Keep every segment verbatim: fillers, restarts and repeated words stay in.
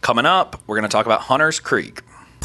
Coming up, we're going to talk about Hunters Creek.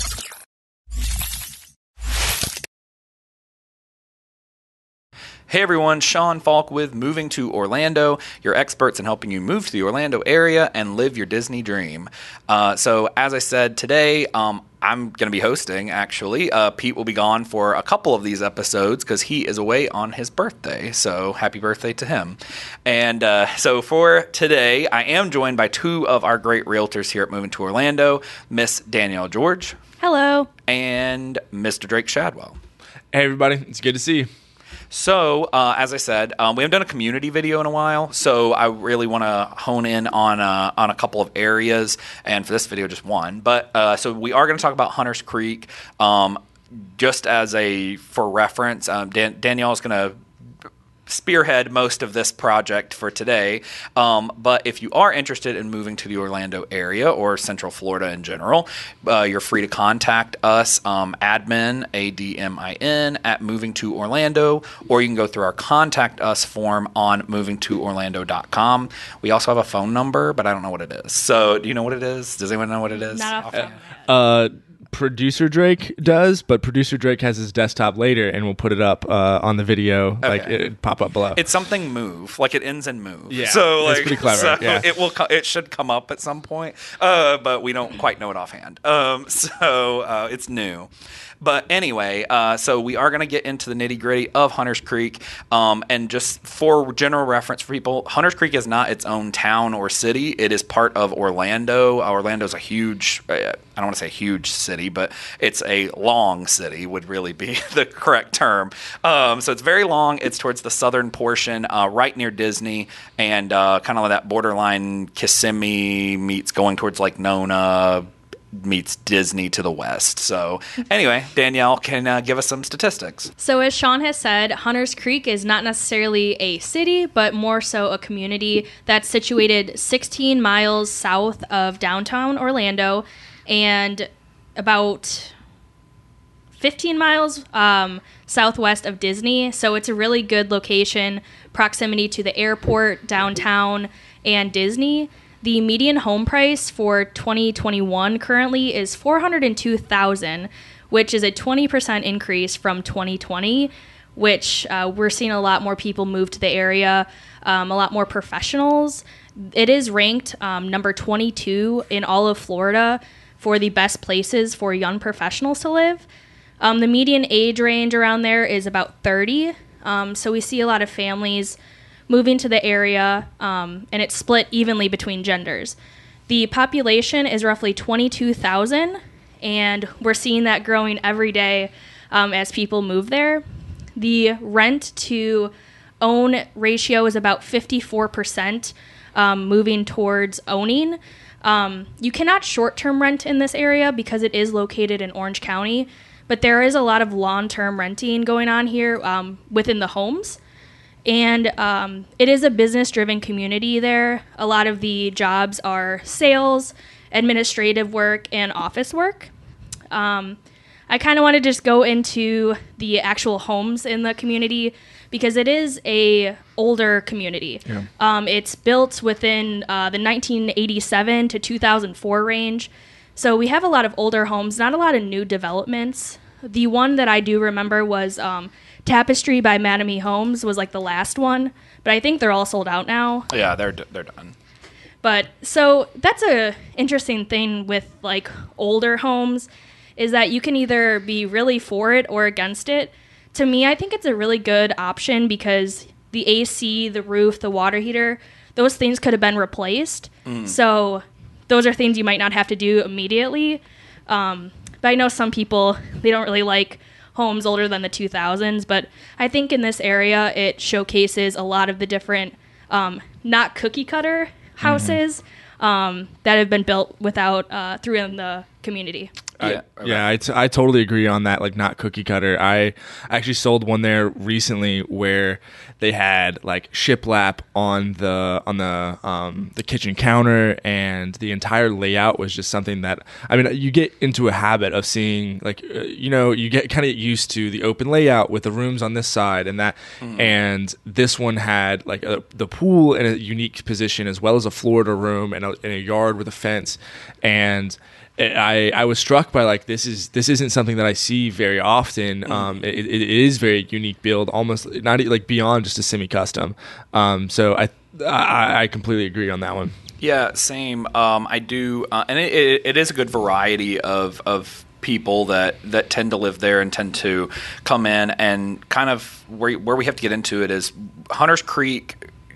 Hey everyone, Sean Falk with Moving to Orlando, your experts in helping you move to the Orlando area and live your Disney dream. Uh, so as I said today, um, I'm going to be hosting, actually. Uh, Pete will be gone for a couple of these episodes because he is away on his birthday. So happy birthday to him. And uh, so for today, I am joined by two of our great realtors here at Moving to Orlando, Miss Danielle George. Hello. And Mister Drake Shadwell. Hey everybody, it's good to see you. So, uh, as I said, um, we haven't done a community video in a while, so I really want to hone in on uh, on a couple of areas, and for this video, just one. But uh, so we are going to talk about Hunters Creek, um, just as a for reference. Um, Dan- Danielle is going to spearhead most of this project for today. Um, but if you are interested in moving to the Orlando area or Central Florida in general, uh, you're free to contact us, um, admin, A D M I N, at Moving to Orlando, or you can go through our contact us form on moving to orlando dot com. We also have a phone number, but I don't know what it is. So do you know what it is? Does anyone know what it is? Not off Uh, uh, Producer Drake does, but Producer Drake has his desktop later, and we'll put it up uh, on the video, Okay. like it pop up below. It's something move, like it ends in move. Yeah, so like it's pretty clever, So yeah. it will, co- it should come up at some point, uh, but we don't quite know it offhand. Um, so uh, it's new. But anyway, uh, so we are going to get into the nitty gritty of Hunters Creek. Um, and just for general reference for people, Hunters Creek is not its own town or city. It is part of Orlando. Uh, Orlando is a huge, uh, I don't want to say huge city, but it's a long city would really be the correct term. Um, so it's very long. It's towards the southern portion, uh, right near Disney, and uh, kind of like that borderline Kissimmee meets going towards like Nona, meets Disney to the west. So anyway, Danielle can uh, give us some statistics. So as Sean has said, Hunters Creek is not necessarily a city, but more so a community that's situated sixteen miles south of downtown Orlando and about fifteen miles um, southwest of Disney. So it's a really good location, proximity to the airport, downtown, and Disney. The median home price for twenty twenty-one currently is four hundred two thousand dollars, which is a twenty percent increase from twenty twenty, which uh, we're seeing a lot more people move to the area, um, a lot more professionals. It is ranked um, number twenty-two in all of Florida for the best places for young professionals to live. Um, the median age range around there is about thirty, um, so we see a lot of families moving to the area, um, and it's split evenly between genders. The population is roughly twenty-two thousand, and we're seeing that growing every day um, as people move there. The rent to own ratio is about fifty-four percent, um, moving towards owning. Um, you cannot short-term rent in this area because it is located in Orange County, but there is a lot of long-term renting going on here um, within the homes. And um, it is a business-driven community there. A lot of the jobs are sales, administrative work, and office work. Um, I kind of want to just go into the actual homes in the community because it is a older community. Yeah. Um, it's built within uh, the nineteen eighty-seven to two thousand four range. So we have a lot of older homes, not a lot of new developments. The one that I do remember was Um, Tapestry by Madame E. Homes was like the last one, but I think they're all sold out now. Yeah, they're d- they're done. But so that's a interesting thing with like older homes is that you can either be really for it or against it. To me, I think it's a really good option because the A C, the roof, the water heater, those things could have been replaced. Mm. So those are things you might not have to do immediately. Um, but I know some people, they don't really like homes older than the two thousands, but I think in this area it showcases a lot of the different um, not cookie cutter houses mm-hmm. um, that have been built without uh, through in the community. I, Yeah, okay. yeah, I, t- I totally agree on that. Like, not cookie cutter. I actually sold one there recently where they had like shiplap on the on the um, the kitchen counter, and the entire layout was just something that, I mean, you get into a habit of seeing, like, uh, you know, you get kind of used to the open layout with the rooms on this side and that, mm. and this one had like a, the pool in a unique position as well as a Florida room and a, and a yard with a fence, and I, I was struck by like this is this isn't something that I see very often. Mm. Um, it, it is very unique build, almost not like beyond just a semi-custom. Um, so I, I I completely agree on that one. Yeah, same. Um, I do, uh, and it, it, it is a good variety of of people that, that tend to live there and tend to come in, and kind of where where we have to get into it is Hunters Creek.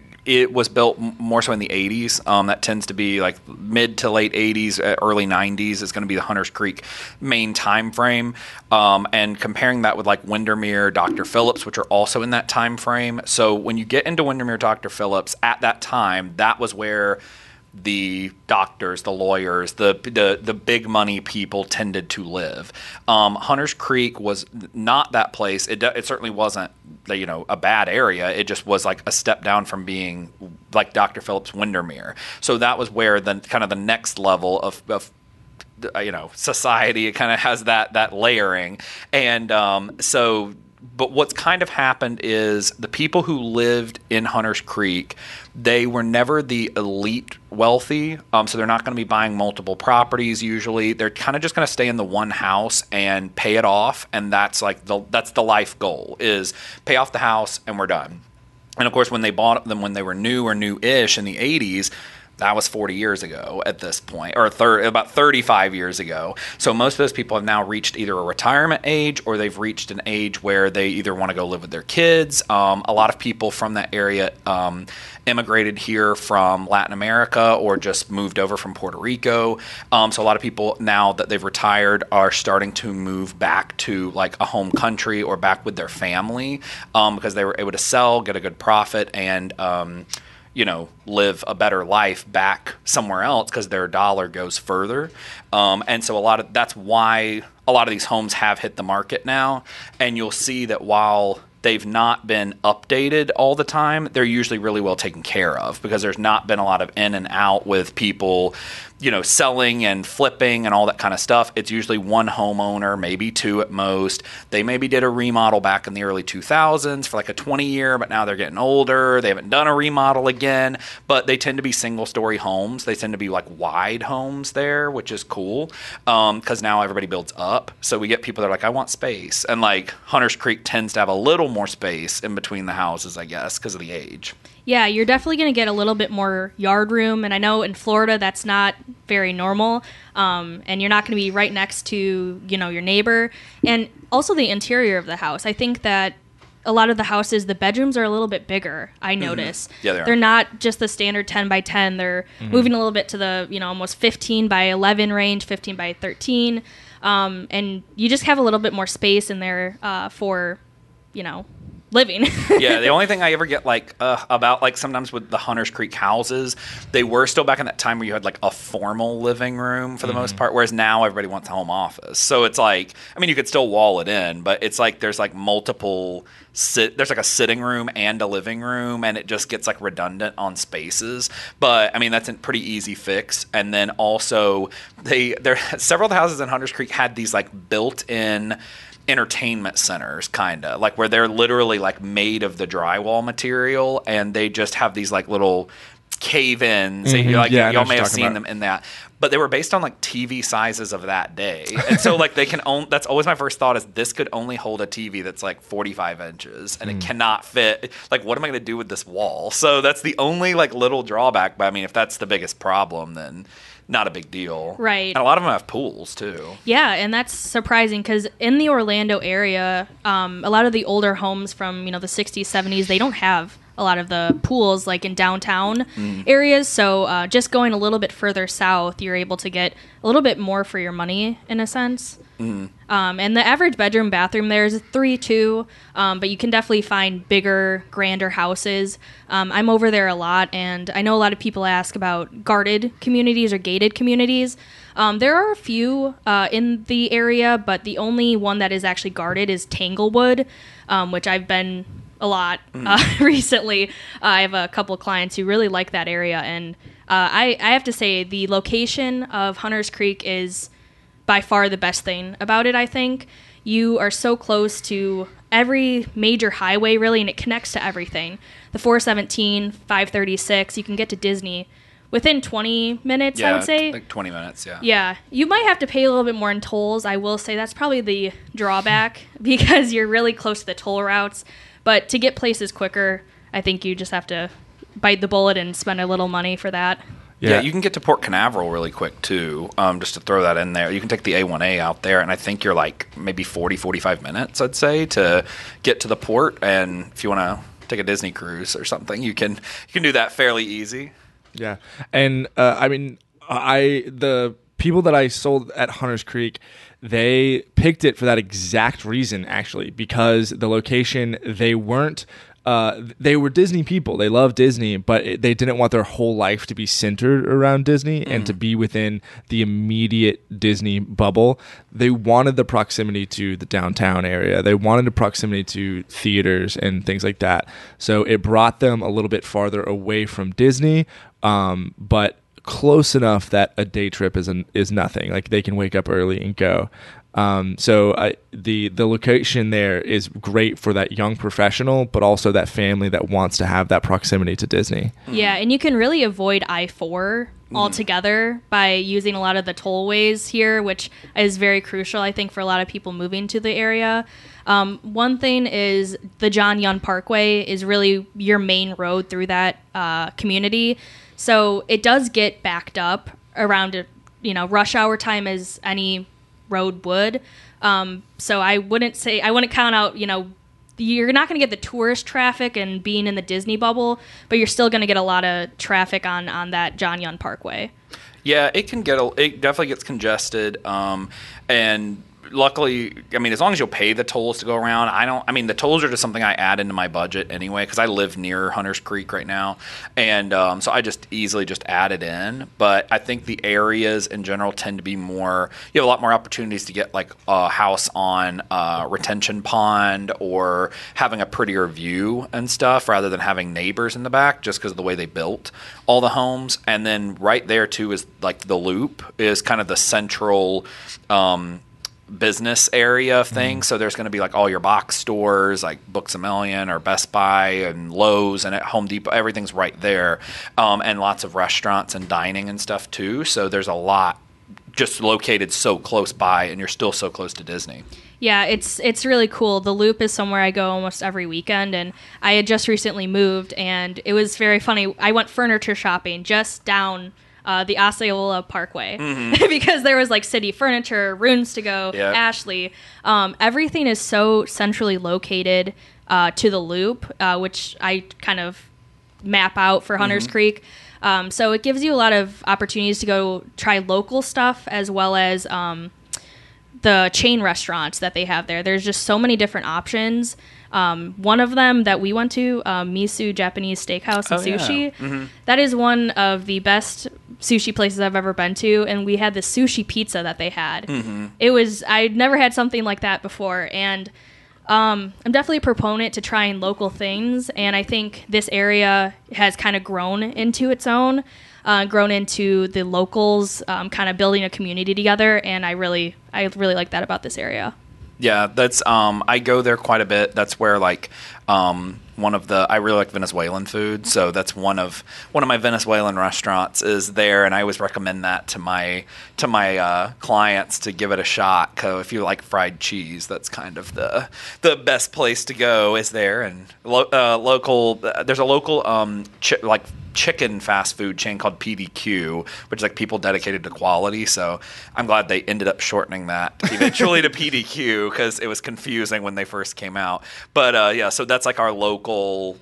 It was built more so in the eighties. Um, that tends to be like mid to late eighties, early nineties is going to be the Hunters Creek main time frame. Um, and comparing that with like Windermere, Doctor Phillips, which are also in that time frame. So when you get into Windermere, Doctor Phillips, at that time, that was where the doctors, the lawyers, the the the big money people tended to live. Um, Hunters Creek was not that place. It it certainly wasn't, you know, a bad area. It just was like a step down from being like Doctor Phillips Windermere. So that was where the kind of the next level of, of you know, society, it kind of has that that layering. And um, so but what's kind of happened is the people who lived in Hunters Creek, they were never the elite wealthy, um, so they're not going to be buying multiple properties usually. They're kind of just going to stay in the one house and pay it off, and that's like the that's the life goal, is pay off the house and we're done. And of course, when they bought them when they were new or new-ish in the eighties, that was forty years ago at this point, or thir- about thirty-five years ago. So most of those people have now reached either a retirement age or they've reached an age where they either want to go live with their kids. Um, a lot of people from that area um, immigrated here from Latin America or just moved over from Puerto Rico. Um, so a lot of people now that they've retired are starting to move back to like a home country or back with their family um, because they were able to sell, get a good profit, and um, you know, live a better life back somewhere else because their dollar goes further. Um, and so a lot of that's why a lot of these homes have hit the market now. And you'll see that while they've not been updated all the time, they're usually really well taken care of because there's not been a lot of in and out with people, you know, selling and flipping and all that kind of stuff. It's usually one homeowner, maybe two at most. They maybe did a remodel back in the early two thousands for like a twenty year, but now they're getting older. They haven't done a remodel again, but they tend to be single story homes. They tend to be like wide homes there, which is cool because um, now everybody builds up. So we get people that are like, I want space. And like Hunters Creek tends to have a little more space in between the houses, I guess, because of the age. Yeah, you're definitely going to get a little bit more yard room. And I know in Florida that's not very normal. Um, and you're not going to be right next to, you know, your neighbor. And also the interior of the house. I think that a lot of the houses, the bedrooms are a little bit bigger, I notice. Mm-hmm. Yeah, they are. They're not just the standard ten by ten. They're mm-hmm. moving a little bit to the, you know, almost fifteen by eleven range, fifteen by thirteen. Um, and you just have a little bit more space in there uh, for, you know, living. Yeah, the only thing I ever get like uh, about like sometimes with the Hunters Creek houses, they were still back in that time where you had like a formal living room for the mm-hmm. most part, whereas now everybody wants a home office. So it's like, I mean, you could still wall it in, but it's like there's like multiple sit. There's like a sitting room and a living room, and it just gets like redundant on spaces. But I mean, that's a pretty easy fix. And then also they there several of the houses in Hunters Creek had these like built-in entertainment centers, kind of like where they're literally like made of the drywall material, and they just have these like little cave-ins. Mm-hmm. Like yeah, y'all may have seen about. them in that, but they were based on like T V sizes of that day, and so like they can own. That's always my first thought is this could only hold a T V that's like forty-five inches, and mm. it cannot fit. Like, what am I going to do with this wall? So that's the only like little drawback. But I mean, if that's the biggest problem, then not a big deal. Right. And a lot of them have pools, too. Yeah, and that's surprising because in the Orlando area, um, a lot of the older homes from, you know, the sixties, seventies, they don't have a lot of the pools like in downtown areas. So uh, just going a little bit further south, you're able to get a little bit more for your money in a sense. Um, and the average bedroom bathroom there is a three two, um, but you can definitely find bigger, grander houses. Um, I'm over there a lot, and I know a lot of people ask about guarded communities or gated communities. Um, there are a few uh, in the area, but the only one that is actually guarded is Tanglewood, um, which I've been a lot uh, recently. Uh, I have a couple of clients who really like that area, and uh, I, I have to say the location of Hunters Creek is by far the best thing about it, I think. You are so close to every major highway, really, and it connects to everything. The four seventeen, five thirty-six, you can get to Disney within twenty minutes, yeah, I would say. like twenty minutes, yeah. Yeah. You might have to pay a little bit more in tolls. I will say that's probably the drawback because you're really close to the toll routes. But to get places quicker, I think you just have to bite the bullet and spend a little money for that. Yeah. Yeah. you can get to Port Canaveral really quick, too, um, just to throw that in there. You can take the A one A out there, and I think you're like maybe forty, forty-five minutes, I'd say, to get to the port. And if you want to take a Disney cruise or something, you can you can do that fairly easy. Yeah, and uh, I mean, I the people that I sold at Hunters Creek, they picked it for that exact reason, actually, because the location, they weren't. Uh, they were Disney people. They love Disney, but it, they didn't want their whole life to be centered around Disney mm. and to be within the immediate Disney bubble. They wanted the proximity to the downtown area. They wanted the proximity to theaters and things like that. So it brought them a little bit farther away from Disney, um, but close enough that a day trip is an, is nothing. Like they can wake up early and go. Um, so I, the the location there is great for that young professional, but also that family that wants to have that proximity to Disney. Yeah, and you can really avoid I four altogether by using a lot of the tollways here, which is very crucial, I think, for a lot of people moving to the area. Um, one thing is the John Young Parkway is really your main road through that uh, community. So it does get backed up around, you know, rush hour time as any road would. Um, so I wouldn't say, I wouldn't count out, you know, you're not going to get the tourist traffic and being in the Disney bubble, but you're still going to get a lot of traffic on, on that John Young Parkway. Yeah, it can get, a, it definitely gets congested. Um, and luckily, I mean, as long as you'll pay the tolls to go around, I don't, I mean, the tolls are just something I add into my budget anyway, because I live near Hunters Creek right now. And um, so I just easily just add it in. But I think the areas in general tend to be more, you have a lot more opportunities to get like a house on a retention pond or having a prettier view and stuff rather than having neighbors in the back just because of the way they built all the homes. And then right there too is like the Loop is kind of the central um business area of things. Mm. So there's going to be like all your box stores like Books A Million or Best Buy and Lowe's and at Home Depot. Everything's right there. Um, and lots of restaurants and dining and stuff too. So there's a lot just located so close by, and you're still so close to Disney. Yeah, it's it's really cool. The Loop is somewhere I go almost every weekend, and I had just recently moved, and it was very funny. I went furniture shopping just down Uh, the Osceola Parkway mm-hmm. because there was like city furniture, rooms to go, yep. Ashley. Um, everything is so centrally located uh, to the Loop, uh, which I kind of map out for Hunters mm-hmm. Creek. Um, so it gives you a lot of opportunities to go try local stuff as well as um, the chain restaurants that they have there. There's just so many different options. Um, one of them that we went to, um, Misu Japanese Steakhouse and oh, Sushi, yeah. mm-hmm. that is one of the best sushi places I've ever been to, and we had the sushi pizza that they had. Mm-hmm. It was, I'd never had something like that before, and um, I'm definitely a proponent to trying local things, and I think this area has kind of grown into its own, uh, grown into the locals um, kind of building a community together, and I really, I really like that about this area. Yeah, that's um I go there quite a bit. That's where like um one of the I really like Venezuelan food, so that's one of one of my Venezuelan restaurants is there, and I always recommend that to my to my uh, clients to give it a shot. Cause if you like fried cheese, that's kind of the the best place to go is there. And lo- uh, local, uh, there's a local um chi- like. chicken fast food chain called P D Q, which is like people dedicated to quality. So I'm glad they ended up shortening that eventually to P D Q because it was confusing when they first came out. But uh, yeah, so that's like our local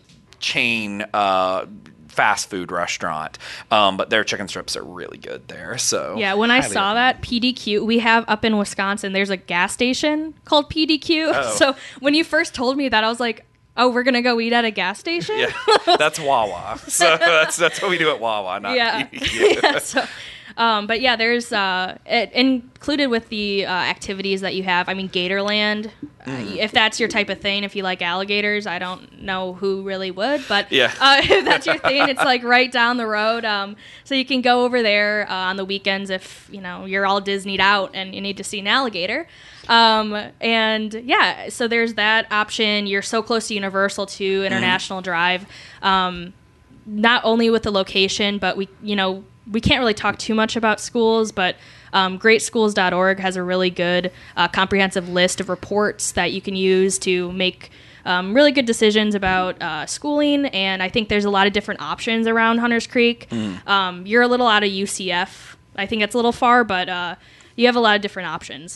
chain uh, fast food restaurant, um, but their chicken strips are really good there. So Yeah, when I highly saw recommend. that, P D Q, we have up in Wisconsin, there's a gas station called P D Q. Oh. So when you first told me that, I was like, oh, we're going to go eat at a gas station? Yeah, that's Wawa. So that's that's what we do at Wawa, not Yeah. P D Q. yeah so, um, but yeah, there's uh, it, included with the uh, activities that you have. I mean, Gatorland, Mm. uh, if that's your type of thing, if you like alligators, I don't know who really would, but Yeah. uh, if that's your thing, it's like right down the road. Um, so you can go over there uh, on the weekends if you know you're all Disneyed out and you need to see an alligator. Um, and yeah, so there's that option. You're so close to Universal too, International Mm-hmm. Drive. Um, not only with the location, but we, you know, we can't really talk too much about schools, but um, great schools dot org has a really good uh, comprehensive list of reports that you can use to make um, really good decisions about uh, schooling. And I think there's a lot of different options around Hunters Creek. Mm. Um, you're a little out of U C F. I think it's a little far, but uh, you have a lot of different options.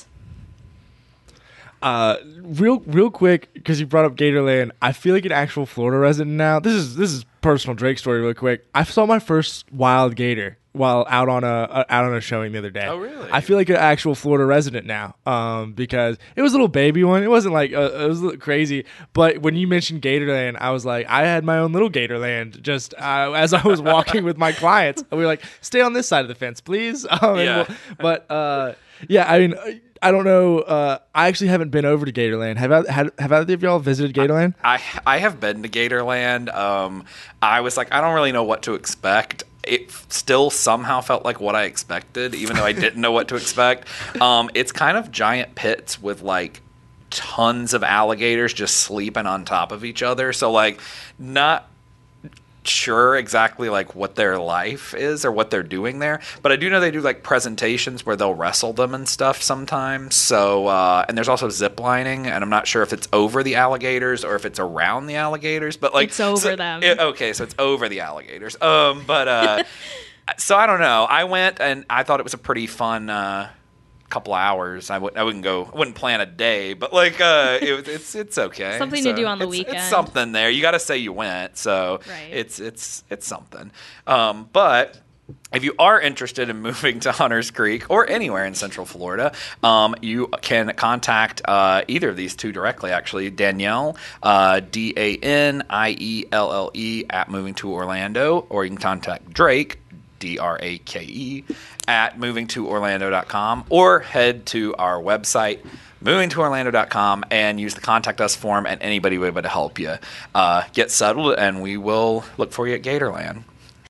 Uh, real, real quick, because you brought up Gatorland, I feel like an actual Florida resident now. This is this is personal Drake story, real quick. I saw my first wild gator while out on a uh, out on a showing the other day. Oh, really? I feel like an actual Florida resident now, um, because it was a little baby one. It wasn't like uh, it was a little crazy, but when you mentioned Gatorland, I was like, I had my own little Gatorland just uh, as I was walking with my clients. We were like, stay on this side of the fence, please. Um, and Yeah. we'll- but uh, yeah, I mean. I don't know. Uh, I actually haven't been over to Gatorland. Have I, have, have either of y'all visited Gatorland? I I have been to Gatorland. Um, I was like, I don't really know what to expect. It still somehow felt like what I expected, even though I didn't know what to expect. Um, it's kind of giant pits with like tons of alligators just sleeping on top of each other. So like, not sure exactly like what their life is or what they're doing there, but I do know they do like presentations where they'll wrestle them and stuff sometimes. So uh and there's also zip lining, and I'm not sure if it's over the alligators or if it's around the alligators, but like It's over so- them. it- okay, so it's over the alligators. Um but uh so I don't know. I went and I thought it was a pretty fun uh couple hours. I w- I wouldn't go. I wouldn't plan a day, but like uh, it, it's it's okay. Something to do on the it's, weekend. It's something there. You got to say you went, so Right. it's it's it's something. Um, but if you are interested in moving to Hunters Creek or anywhere in Central Florida, um, you can contact uh, either of these two directly. Actually, Danielle, uh, D A N I E L L E at Moving to Orlando, or you can contact Drake, D R A K E, at moving to orlando dot com, or head to our website, moving to orlando dot com, and use the contact us form, and anybody will be able to help you uh, get settled, and we will look for you at Gatorland.